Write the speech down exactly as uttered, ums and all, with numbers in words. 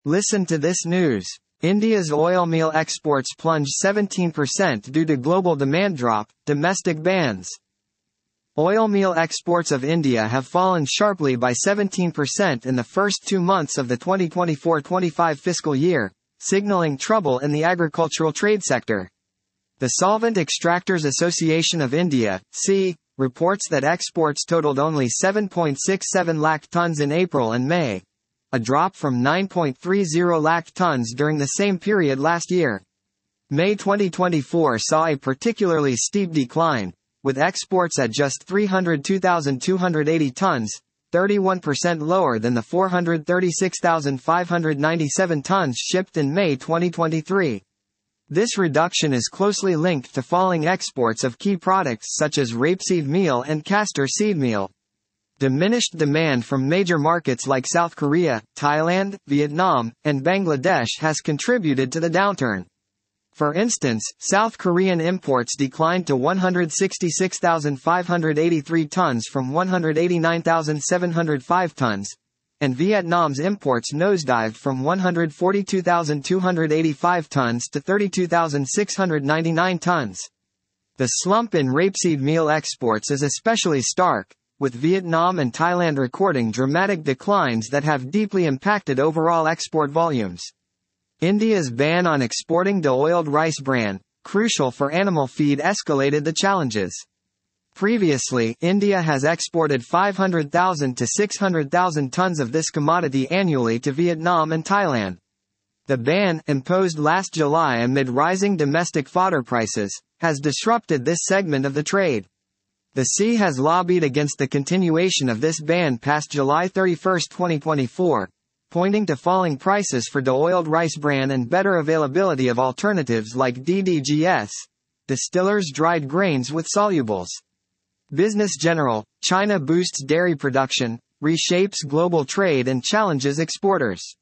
Listen to this news. India's oil meal exports plunged seventeen percent due to global demand drop, domestic bans. Oil meal exports of India have fallen sharply by seventeen percent in the first two months of the twenty twenty-four twenty-five fiscal year, signaling trouble in the agricultural trade sector. The Solvent Extractors Association of India, S E, reports that exports totaled only seven point six seven lakh tons in April and May, a drop from nine point three zero lakh tons during the same period last year. May twenty twenty-four saw a particularly steep decline, with exports at just three hundred two thousand two hundred eighty tons, thirty-one percent lower than the four hundred thirty-six thousand five hundred ninety-seven tons shipped in May twenty twenty-three. This reduction is closely linked to falling exports of key products such as rapeseed meal and castor seed meal. Diminished demand from major markets like South Korea, Thailand, Vietnam, and Bangladesh has contributed to the downturn. For instance, South Korean imports declined to one hundred sixty-six thousand five hundred eighty-three tons from one hundred eighty-nine thousand seven hundred five tons, and Vietnam's imports nosedived from one hundred forty-two thousand two hundred eighty-five tons to thirty-two thousand six hundred ninety-nine tons. The slump in rapeseed meal exports is especially stark, with Vietnam and Thailand recording dramatic declines that have deeply impacted overall export volumes. India's ban on exporting de-oiled rice bran, crucial for animal feed, escalated the challenges. Previously, India has exported five hundred thousand to six hundred thousand tons of this commodity annually to Vietnam and Thailand. The ban, imposed last July amid rising domestic fodder prices, has disrupted this segment of the trade. The S E has lobbied against the continuation of this ban past July thirty-first twenty twenty-four, pointing to falling prices for de-oiled rice bran and better availability of alternatives like D D G S, distillers' dried grains with solubles. Business General, China boosts dairy production, reshapes global trade and challenges exporters.